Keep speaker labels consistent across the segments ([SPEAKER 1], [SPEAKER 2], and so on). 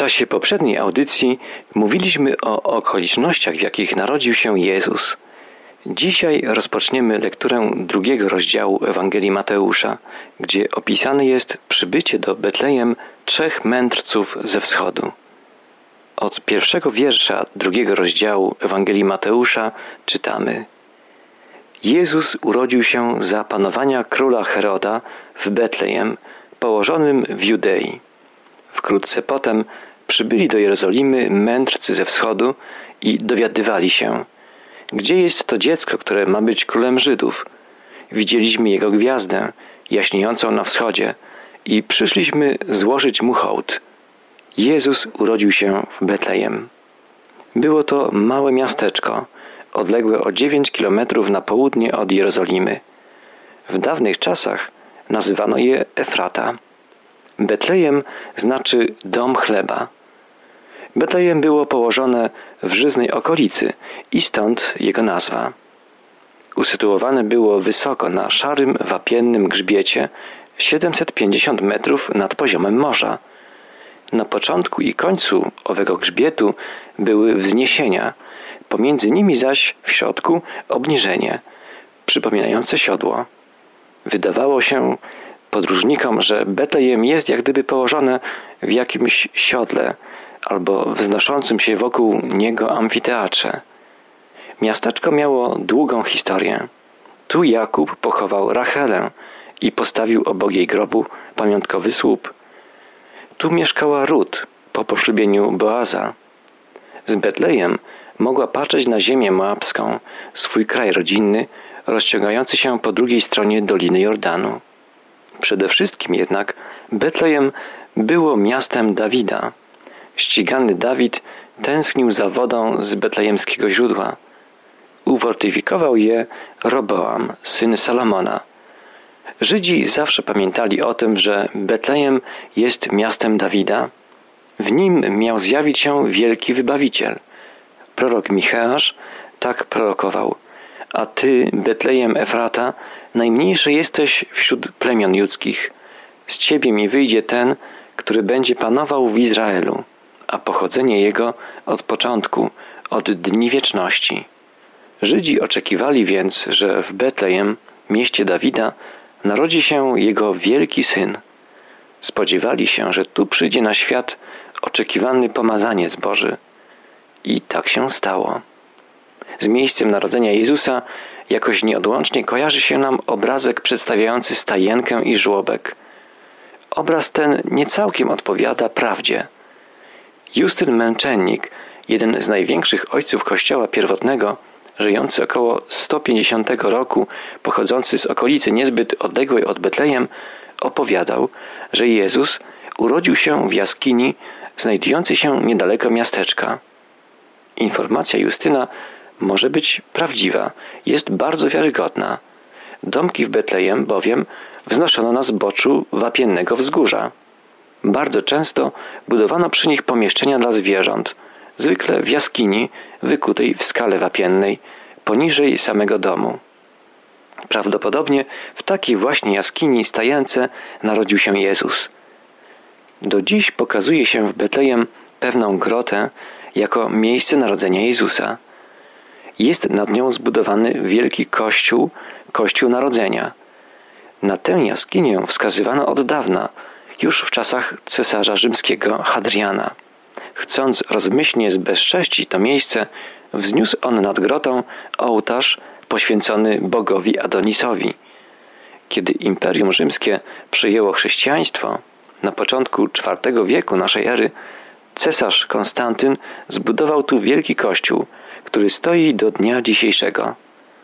[SPEAKER 1] czasie poprzedniej audycji mówiliśmy o okolicznościach, w jakich narodził się Jezus. Dzisiaj rozpoczniemy lekturę 2 rozdziału Ewangelii Mateusza, gdzie opisane jest przybycie do Betlejem 3 mędrców ze wschodu. Od 1 wiersza 2 rozdziału Ewangelii Mateusza czytamy: Jezus urodził się za panowania króla Heroda w Betlejem, położonym w Judei. Wkrótce potem przybyli do Jerozolimy mędrcy ze wschodu i dowiadywali się: gdzie jest to dziecko, które ma być królem Żydów? Widzieliśmy jego gwiazdę, jaśniejącą na wschodzie, i przyszliśmy złożyć mu hołd. Jezus urodził się w Betlejem. Było to małe miasteczko, odległe o 9 kilometrów na południe od Jerozolimy. W dawnych czasach nazywano je Efrata. Betlejem znaczy dom chleba. Betlejem było położone w żyznej okolicy i stąd jego nazwa. Usytuowane było wysoko na szarym, wapiennym grzbiecie 750 metrów nad poziomem morza. Na początku i końcu owego grzbietu były wzniesienia, pomiędzy nimi zaś w środku obniżenie, przypominające siodło. Wydawało się podróżnikom, że Betlejem jest jak gdyby położone w jakimś siodle albo wznoszącym się wokół niego amfiteatrze. Miasteczko miało długą historię. Tu Jakub pochował Rachelę i postawił obok jej grobu pamiątkowy słup. Tu mieszkała Rut po poślubieniu Boaza. Z Betlejem mogła patrzeć na ziemię moabską, swój kraj rodzinny, rozciągający się po drugiej stronie Doliny Jordanu. Przede wszystkim jednak Betlejem było miastem Dawida. Ścigany Dawid tęsknił za wodą z betlejemskiego źródła. Ufortyfikował je Roboam, syn Salomona. Żydzi zawsze pamiętali o tym, że Betlejem jest miastem Dawida. W nim miał zjawić się wielki wybawiciel. Prorok Micheasz tak prorokował: a ty, Betlejem Efrata, najmniejszy jesteś wśród plemion judzkich. Z ciebie mi wyjdzie ten, który będzie panował w Izraelu, a pochodzenie jego od początku, od dni wieczności. Żydzi oczekiwali więc, że w Betlejem, mieście Dawida, narodzi się jego wielki syn. Spodziewali się, że tu przyjdzie na świat oczekiwany pomazaniec Boży. I tak się stało. Z miejscem narodzenia Jezusa jakoś nieodłącznie kojarzy się nam obrazek przedstawiający stajenkę i żłobek. Obraz ten nie całkiem odpowiada prawdzie. Justyn Męczennik, jeden z największych ojców Kościoła pierwotnego, żyjący około 150 roku, pochodzący z okolicy niezbyt odległej od Betlejem, opowiadał, że Jezus urodził się w jaskini znajdującej się niedaleko miasteczka. Informacja Justyna może być prawdziwa, jest bardzo wiarygodna. Domki w Betlejem bowiem wznoszono na zboczu wapiennego wzgórza. Bardzo często budowano przy nich pomieszczenia dla zwierząt, zwykle w jaskini wykutej w skale wapiennej, poniżej samego domu. Prawdopodobnie w takiej właśnie jaskini stajence narodził się Jezus. Do dziś pokazuje się w Betlejem pewną grotę jako miejsce narodzenia Jezusa. Jest nad nią zbudowany wielki kościół, kościół narodzenia. Na tę jaskinię wskazywano od dawna, już w czasach cesarza rzymskiego Hadriana. Chcąc rozmyślnie zbezcześcić to miejsce, wzniósł on nad grotą ołtarz poświęcony bogowi Adonisowi. Kiedy Imperium Rzymskie przyjęło chrześcijaństwo, na początku IV wieku naszej ery, cesarz Konstantyn zbudował tu wielki kościół, który stoi do dnia dzisiejszego.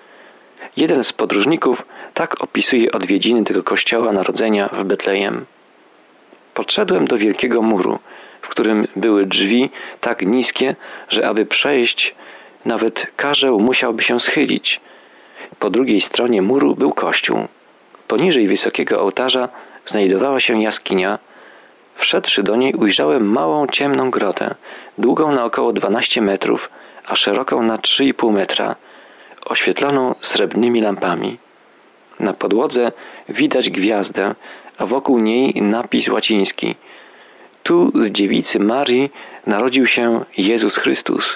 [SPEAKER 1] Jeden z podróżników tak opisuje odwiedziny tego kościoła narodzenia w Betlejem. Podszedłem do wielkiego muru, w którym były drzwi tak niskie, że aby przejść, nawet karzeł musiałby się schylić. Po drugiej stronie muru był kościół. Poniżej wysokiego ołtarza znajdowała się jaskinia. Wszedłszy do niej, ujrzałem małą, ciemną grotę, długą na około 12 metrów, a szeroką na 3,5 metra, oświetloną srebrnymi lampami. Na podłodze widać gwiazdę, a wokół niej napis łaciński: Tu z dziewicy Marii narodził się Jezus Chrystus.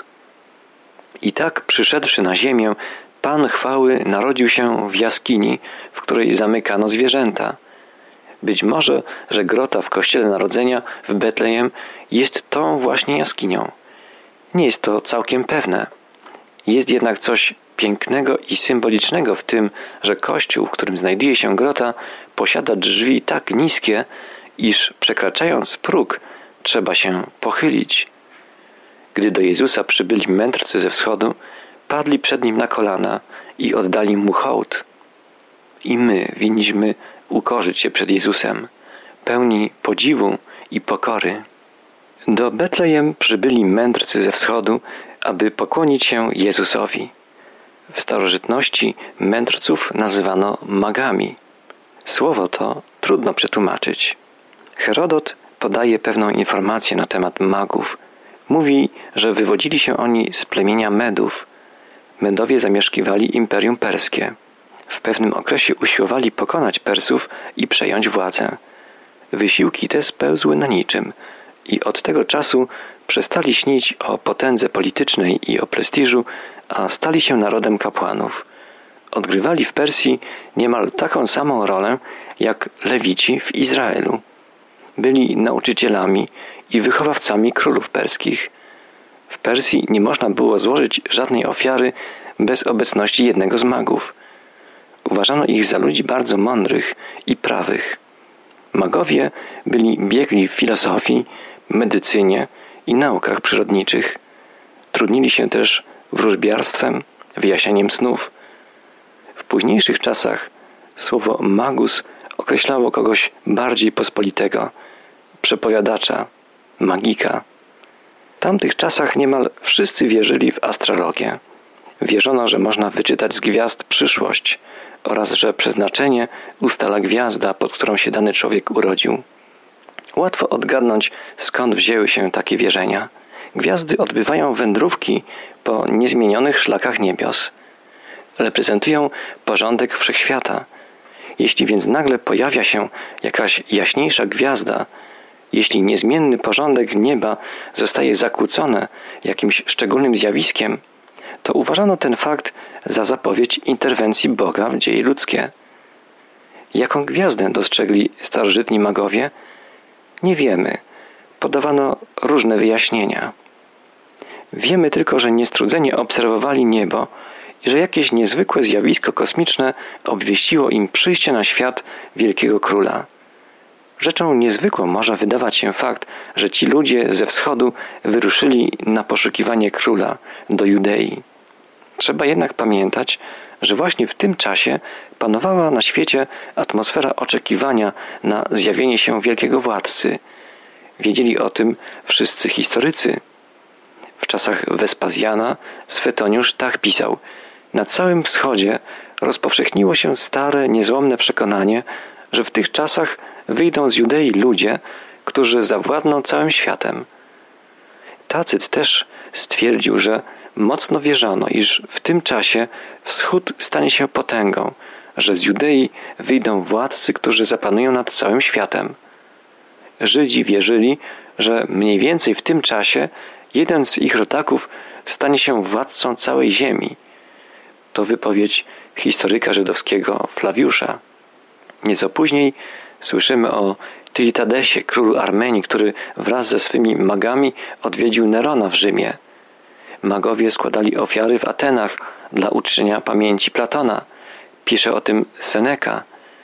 [SPEAKER 1] I tak przyszedłszy na ziemię, Pan chwały narodził się w jaskini, w której zamykano zwierzęta. Być może, że grota w kościele Narodzenia w Betlejem jest tą właśnie jaskinią. Nie jest to całkiem pewne. Jest jednak coś pięknego i symbolicznego w tym, że kościół, w którym znajduje się grota, posiada drzwi tak niskie, iż przekraczając próg trzeba się pochylić. Gdy do Jezusa przybyli mędrcy ze wschodu, padli przed Nim na kolana i oddali Mu hołd. I my winniśmy ukorzyć się przed Jezusem, pełni podziwu i pokory. Do Betlejem przybyli mędrcy ze wschodu, aby pokłonić się Jezusowi. W starożytności mędrców nazywano magami. Słowo to trudno przetłumaczyć. Herodot podaje pewną informację na temat magów. Mówi, że wywodzili się oni z plemienia Medów. Medowie zamieszkiwali Imperium Perskie. W pewnym okresie usiłowali pokonać Persów i przejąć władzę. Wysiłki te spełzły na niczym i od tego czasu przestali śnić o potędze politycznej i o prestiżu, a stali się narodem kapłanów. Odgrywali w Persji niemal taką samą rolę jak Lewici w Izraelu. Byli nauczycielami i wychowawcami królów perskich. W Persji nie można było złożyć żadnej ofiary bez obecności jednego z magów. Uważano ich za ludzi bardzo mądrych i prawych. Magowie byli biegli w filozofii, medycynie i naukach przyrodniczych. Trudnili się też wróżbiarstwem, wyjaśnianiem snów. W późniejszych czasach słowo magus określało kogoś bardziej pospolitego, przepowiadacza, magika. W tamtych czasach niemal wszyscy wierzyli w astrologię. Wierzono, że można wyczytać z gwiazd przyszłość oraz że przeznaczenie ustala gwiazda, pod którą się dany człowiek urodził. Łatwo odgadnąć, skąd wzięły się takie wierzenia. Gwiazdy odbywają wędrówki po niezmienionych szlakach niebios. Reprezentują porządek wszechświata. Jeśli więc nagle pojawia się jakaś jaśniejsza gwiazda, jeśli niezmienny porządek nieba zostaje zakłócony jakimś szczególnym zjawiskiem, to uważano ten fakt za zapowiedź interwencji Boga w dzieje ludzkie. Jaką gwiazdę dostrzegli starożytni magowie? Nie wiemy. Podawano różne wyjaśnienia. Wiemy tylko, że niestrudzenie obserwowali niebo i że jakieś niezwykłe zjawisko kosmiczne obwieściło im przyjście na świat wielkiego króla. Rzeczą niezwykłą może wydawać się fakt, że ci ludzie ze wschodu wyruszyli na poszukiwanie króla do Judei. Trzeba jednak pamiętać, że właśnie w tym czasie panowała na świecie atmosfera oczekiwania na zjawienie się wielkiego władcy. Wiedzieli o tym wszyscy historycy. W czasach Wespazjana Swetoniusz tak pisał: na całym wschodzie rozpowszechniło się stare, niezłomne przekonanie, że w tych czasach wyjdą z Judei ludzie, którzy zawładną całym światem. Tacyt też stwierdził, że mocno wierzono, iż w tym czasie wschód stanie się potęgą, że z Judei wyjdą władcy, którzy zapanują nad całym światem. Żydzi wierzyli, że mniej więcej w tym czasie jeden z ich rodaków stanie się władcą całej ziemi. To wypowiedź historyka żydowskiego Flawiusza. Nieco później słyszymy o Tylitadesie, królu Armenii, który wraz ze swymi magami odwiedził Nerona w Rzymie. Magowie składali ofiary w Atenach dla uczczenia pamięci Platona. Pisze o tym Seneca.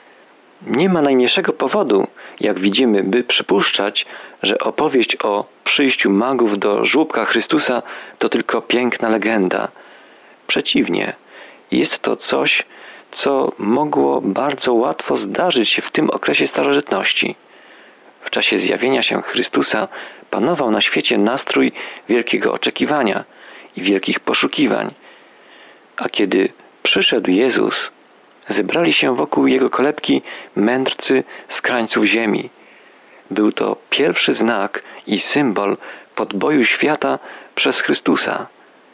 [SPEAKER 1] Nie ma najmniejszego powodu, jak widzimy, by przypuszczać, że opowieść o przyjściu magów do żłóbka Chrystusa to tylko piękna legenda. Przeciwnie, jest to coś, co mogło bardzo łatwo zdarzyć się w tym okresie starożytności. W czasie zjawienia się Chrystusa panował na świecie nastrój wielkiego oczekiwania i wielkich poszukiwań. A kiedy przyszedł Jezus, zebrali się wokół Jego kolebki mędrcy z krańców ziemi. Był to pierwszy znak i symbol podboju świata przez Chrystusa.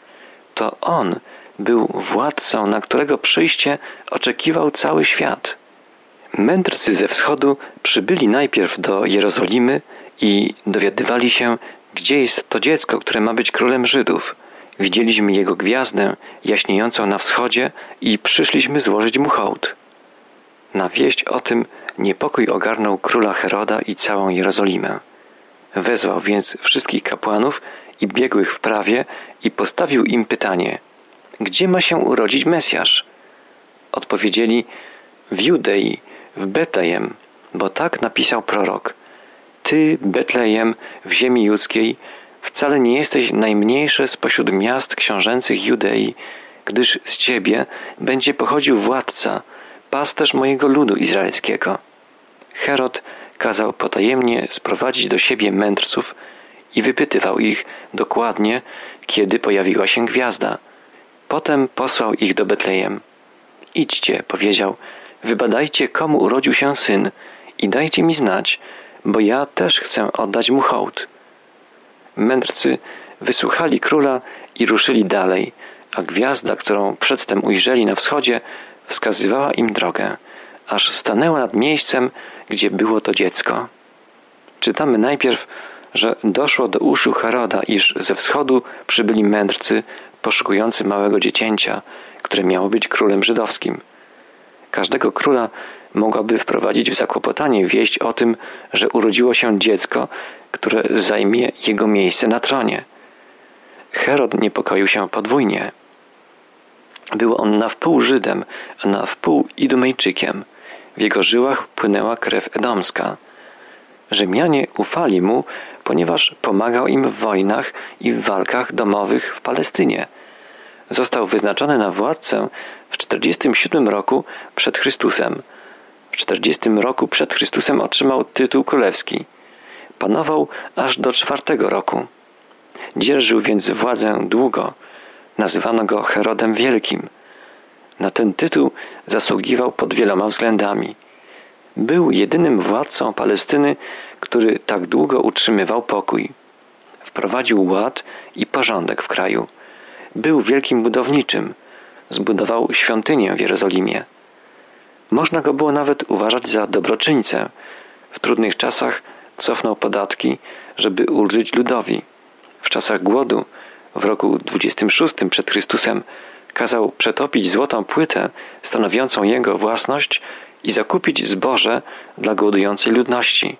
[SPEAKER 1] To On był władcą, na którego przyjście oczekiwał cały świat. Mędrcy ze wschodu przybyli najpierw do Jerozolimy i dowiadywali się, gdzie jest to dziecko, które ma być królem Żydów. Widzieliśmy jego gwiazdę jaśniejącą na wschodzie i przyszliśmy złożyć mu hołd. Na wieść o tym niepokój ogarnął króla Heroda i całą Jerozolimę. Wezwał więc wszystkich kapłanów i biegłych w prawie i postawił im pytanie: gdzie ma się urodzić Mesjasz? Odpowiedzieli: w Judei, w Betlejem, bo tak napisał prorok. Ty, Betlejem, w ziemi judzkiej, wcale nie jesteś najmniejsze spośród miast książęcych Judei, gdyż z ciebie będzie pochodził władca, pasterz mojego ludu izraelskiego. Herod kazał potajemnie sprowadzić do siebie mędrców i wypytywał ich dokładnie, kiedy pojawiła się gwiazda. Potem posłał ich do Betlejem. Idźcie, powiedział, wybadajcie, komu urodził się syn i dajcie mi znać, bo ja też chcę oddać mu hołd. Mędrcy wysłuchali króla i ruszyli dalej, a gwiazda, którą przedtem ujrzeli na wschodzie, wskazywała im drogę, aż stanęła nad miejscem, gdzie było to dziecko. Czytamy najpierw, że doszło do uszu Heroda, iż ze wschodu przybyli mędrcy poszukujący małego dziecięcia, które miało być królem żydowskim. Każdego króla mogłaby wprowadzić w zakłopotanie wieść o tym, że urodziło się dziecko, które zajmie jego miejsce na tronie. Herod niepokoił się podwójnie. Był on na wpół Żydem, a na wpół Idumejczykiem. W jego żyłach płynęła krew edomska. Rzymianie ufali mu, ponieważ pomagał im w wojnach i w walkach domowych w Palestynie. Został wyznaczony na władcę w 47 roku przed Chrystusem. W 40 roku przed Chrystusem otrzymał tytuł królewski. Panował aż do 4 roku. Dzierżył więc władzę długo. Nazywano go Herodem Wielkim. Na ten tytuł zasługiwał pod wieloma względami. Był jedynym władcą Palestyny, który tak długo utrzymywał pokój. Wprowadził ład i porządek w kraju. Był wielkim budowniczym. Zbudował świątynię w Jerozolimie. Można go było nawet uważać za dobroczyńcę. W trudnych czasach cofnął podatki, żeby ulżyć ludowi. W czasach głodu, w roku 26 przed Chrystusem, kazał przetopić złotą płytę stanowiącą jego własność i zakupić zboże dla głodującej ludności.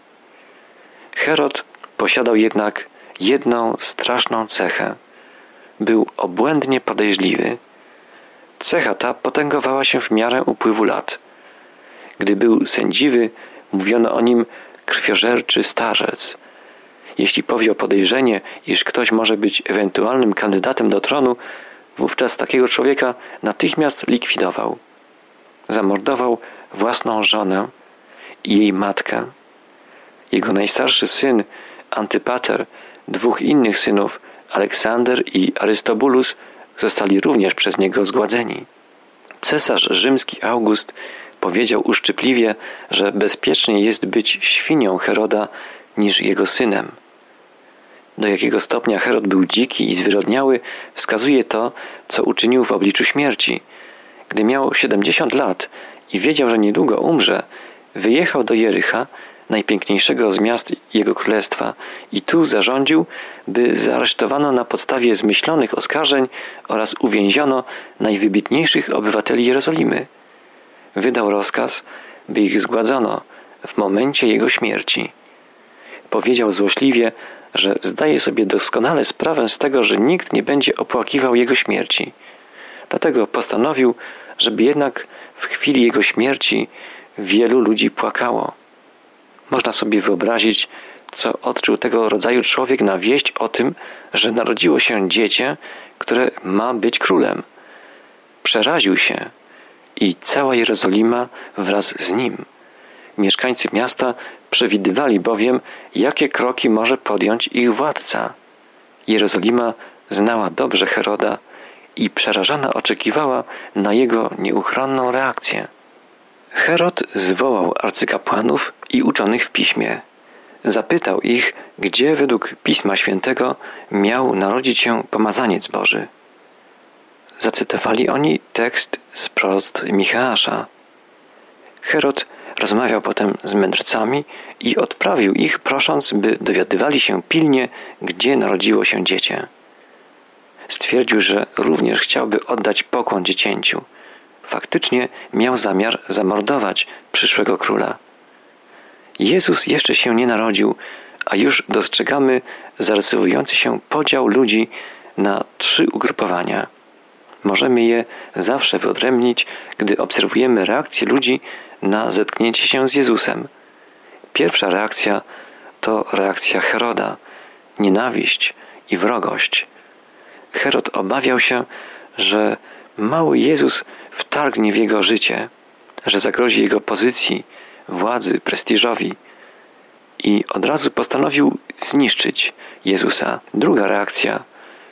[SPEAKER 1] Herod posiadał jednak jedną straszną cechę. Był obłędnie podejrzliwy. Cecha ta potęgowała się w miarę upływu lat. Gdy był sędziwy, mówiono o nim krwiożerczy starzec. Jeśli powziął podejrzenie, iż ktoś może być ewentualnym kandydatem do tronu, wówczas takiego człowieka natychmiast likwidował. Zamordował własną żonę i jej matkę. Jego najstarszy syn, Antypater, 2 innych synów, Aleksander i Arystobulus, zostali również przez niego zgładzeni. Cesarz rzymski August powiedział uszczypliwie, że bezpieczniej jest być świnią Heroda niż jego synem. Do jakiego stopnia Herod był dziki i zwyrodniały, wskazuje to, co uczynił w obliczu śmierci. Gdy miał 70 lat i wiedział, że niedługo umrze, wyjechał do Jericha, najpiękniejszego z miast jego królestwa, i tu zarządził, by zaaresztowano na podstawie zmyślonych oskarżeń oraz uwięziono najwybitniejszych obywateli Jerozolimy. Wydał rozkaz, by ich zgładzono w momencie jego śmierci. Powiedział złośliwie, że zdaje sobie doskonale sprawę z tego, że nikt nie będzie opłakiwał jego śmierci. Dlatego postanowił, żeby jednak w chwili jego śmierci wielu ludzi płakało. Można sobie wyobrazić, co odczuł tego rodzaju człowiek na wieść o tym, że narodziło się dziecię, które ma być królem. Przeraził się i cała Jerozolima wraz z nim. Mieszkańcy miasta przewidywali bowiem, jakie kroki może podjąć ich władca. Jerozolima znała dobrze Heroda i przerażona oczekiwała na jego nieuchronną reakcję. Herod zwołał arcykapłanów i uczonych w piśmie. Zapytał ich, gdzie według Pisma Świętego miał narodzić się pomazaniec Boży. Zacytowali oni tekst z proroc Micheasza. Herod Rozmawiał potem z mędrcami i odprawił ich, prosząc, by dowiadywali się pilnie, gdzie narodziło się dziecię. Stwierdził, że również chciałby oddać pokłon dziecięciu. Faktycznie miał zamiar zamordować przyszłego króla. Jezus jeszcze się nie narodził, a już dostrzegamy zarysowujący się podział ludzi na 3 ugrupowania. Możemy je zawsze wyodrębnić, gdy obserwujemy reakcję ludzi na zetknięcie się z Jezusem. Pierwsza reakcja to reakcja Heroda, nienawiść i wrogość. Herod obawiał się, że mały Jezus wtargnie w jego życie, że zagrozi jego pozycji, władzy, prestiżowi i od razu postanowił zniszczyć Jezusa. Druga reakcja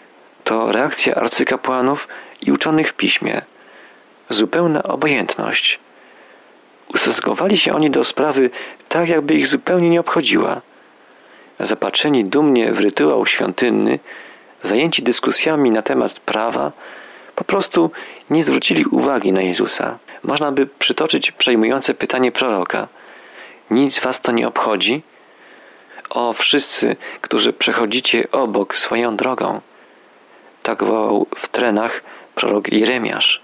[SPEAKER 1] to reakcja arcykapłanów i uczonych w piśmie. Zupełna obojętność. Ustosunkowali się oni do sprawy tak, jakby ich zupełnie nie obchodziła. Zapatrzeni dumnie w rytuał świątynny, zajęci dyskusjami na temat prawa, po prostu nie zwrócili uwagi na Jezusa. Można by przytoczyć przejmujące pytanie proroka. Nic was to nie obchodzi? O wszyscy, którzy przechodzicie obok swoją drogą. Tak wołał w Trenach prorok Jeremiasz.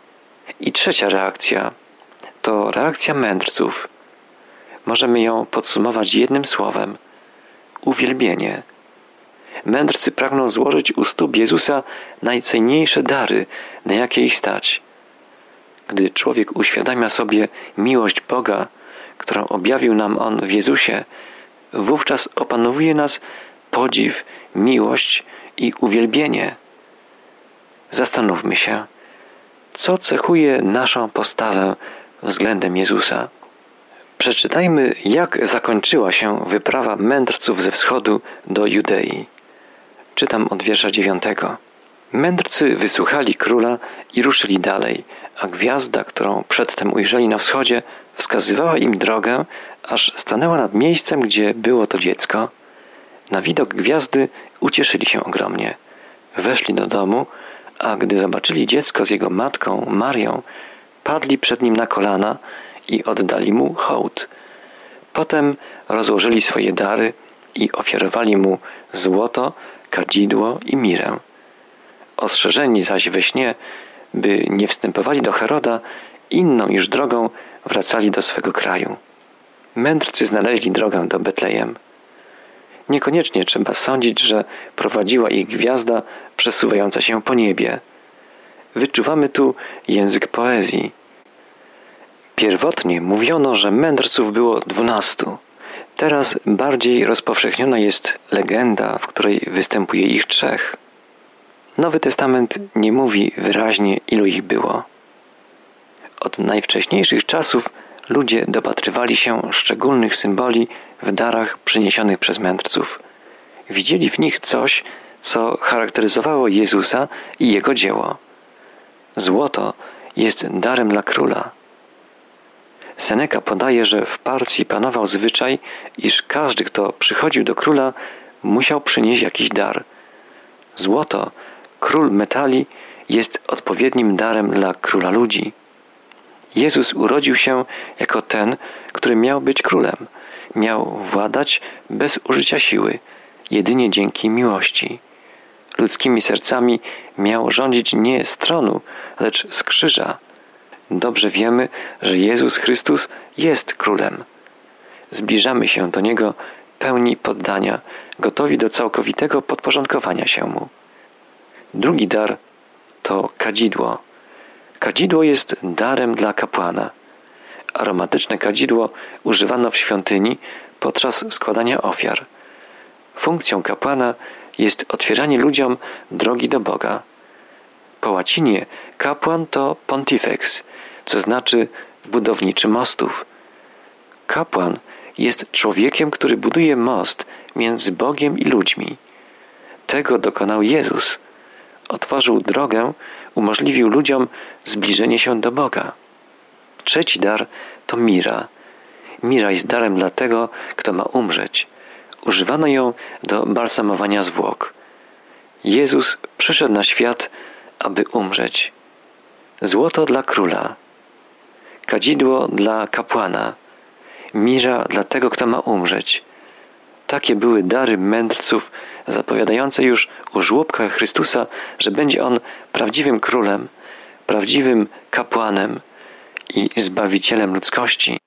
[SPEAKER 1] I trzecia reakcja to reakcja mędrców. Możemy ją podsumować jednym słowem. Uwielbienie. Mędrcy pragną złożyć u stóp Jezusa najcenniejsze dary, na jakie ich stać. Gdy człowiek uświadamia sobie miłość Boga, którą objawił nam On w Jezusie, wówczas opanowuje nas podziw, miłość i uwielbienie. Zastanówmy się, co cechuje naszą postawę względem Jezusa. Przeczytajmy, jak zakończyła się wyprawa mędrców ze wschodu do Judei. Czytam od wiersza 9. Mędrcy wysłuchali króla i ruszyli dalej, a gwiazda, którą przedtem ujrzeli na wschodzie, wskazywała im drogę, aż stanęła nad miejscem, gdzie było to dziecko. Na widok gwiazdy ucieszyli się ogromnie. Weszli do domu, a gdy zobaczyli dziecko z jego matką, Marią, padli przed nim na kolana i oddali mu hołd. Potem rozłożyli swoje dary i ofiarowali mu złoto, kadzidło i mirę. Ostrzeżeni zaś we śnie, by nie wstępowali do Heroda, inną już drogą wracali do swego kraju. Mędrcy znaleźli drogę do Betlejem. Niekoniecznie trzeba sądzić, że prowadziła ich gwiazda przesuwająca się po niebie. Wyczuwamy tu język poezji. Pierwotnie mówiono, że mędrców było 12. Teraz bardziej rozpowszechniona jest legenda, w której występuje ich 3. Nowy Testament nie mówi wyraźnie, ilu ich było. Od najwcześniejszych czasów ludzie dopatrywali się szczególnych symboli w darach przyniesionych przez mędrców. Widzieli w nich coś, co charakteryzowało Jezusa i Jego dzieło. Złoto jest darem dla króla. Seneca podaje, że w Partii panował zwyczaj, iż każdy, kto przychodził do króla, musiał przynieść jakiś dar. Złoto, król metali, jest odpowiednim darem dla króla ludzi. Jezus urodził się jako ten, który miał być królem. Miał władać bez użycia siły, jedynie dzięki miłości. Ludzkimi sercami miał rządzić nie z tronu, lecz z krzyża. Dobrze wiemy, że Jezus Chrystus jest królem. Zbliżamy się do Niego pełni poddania, gotowi do całkowitego podporządkowania się Mu. Drugi dar to kadzidło. Kadzidło jest darem dla kapłana. Aromatyczne kadzidło używano w świątyni podczas składania ofiar. Funkcją kapłana jest otwieranie ludziom drogi do Boga. Po łacinie kapłan to pontifex, co znaczy budowniczy mostów. Kapłan jest człowiekiem, który buduje most między Bogiem i ludźmi. Tego dokonał Jezus. Otworzył drogę, umożliwił ludziom zbliżenie się do Boga. Trzeci dar to mira. Mira jest darem dla tego, kto ma umrzeć. Używano ją do balsamowania zwłok. Jezus przyszedł na świat, aby umrzeć. Złoto dla króla. Kadzidło dla kapłana. mirza dla tego, kto ma umrzeć. Takie były dary mędrców, zapowiadające już u żłobka Chrystusa, że będzie On prawdziwym królem, prawdziwym kapłanem i zbawicielem ludzkości.